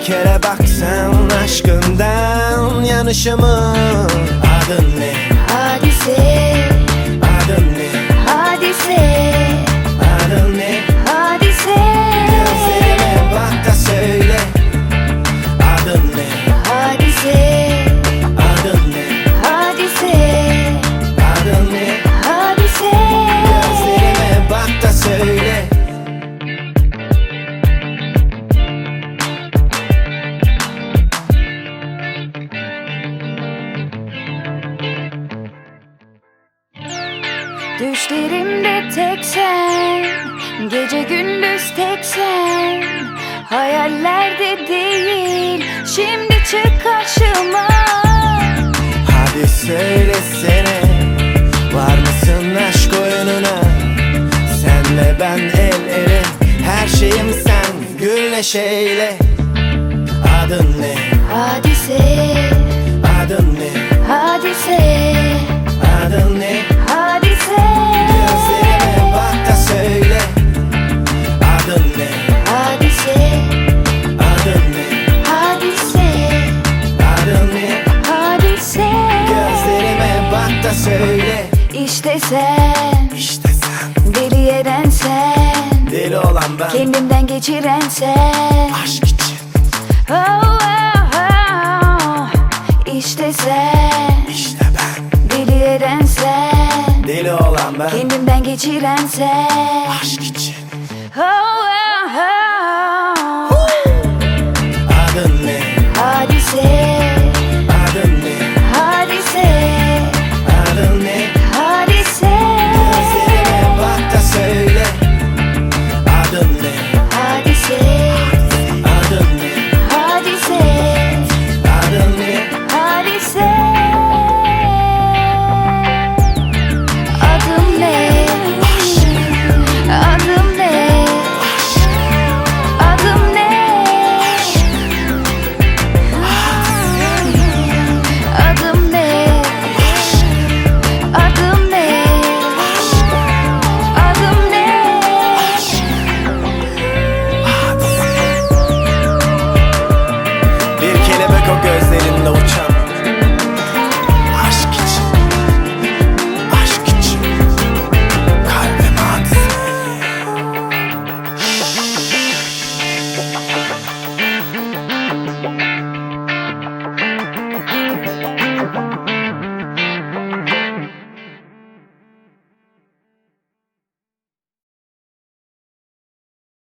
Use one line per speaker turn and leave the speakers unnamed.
Bir kere bak sen aşkından yanışımı. Adın ne?
Hadise.
Adın ne?
Hadise.
Adın ne?
Hadise.
Gözlerime bak da söyle. Adın ne?
Hadise.
Adın ne?
Hadise.
Adın ne?
Hadise.
Gözlerime bak da söyle.
Düşlerimde tek sen, gece gündüz tek sen. Hayallerde değil, şimdi çık karşıma.
Hadi söylesene, var mısın aşk oyununa? Senle ben el ele, her şeyim sen, gül neşeyle. Adın ne?
Hadise.
Adın ne?
Hadise.
Adın ne?
Hadise.
Gözlerime bak da söyle. Adın ne?
Hadise.
Adın ne?
Hadise.
Adın ne?
Hadise.
Gözlerime bak da söyle.
İşte sen,
İşte sen,
deli eden sen,
deli olan ben,
kendimden geçiren sen.
aşk için.
Oh, oh, oh. İşte sen,
İşte ben,
deli eden sen,
deli olan ben,
kendimden geçiren sen.
aşk için.
Oh, oh, oh.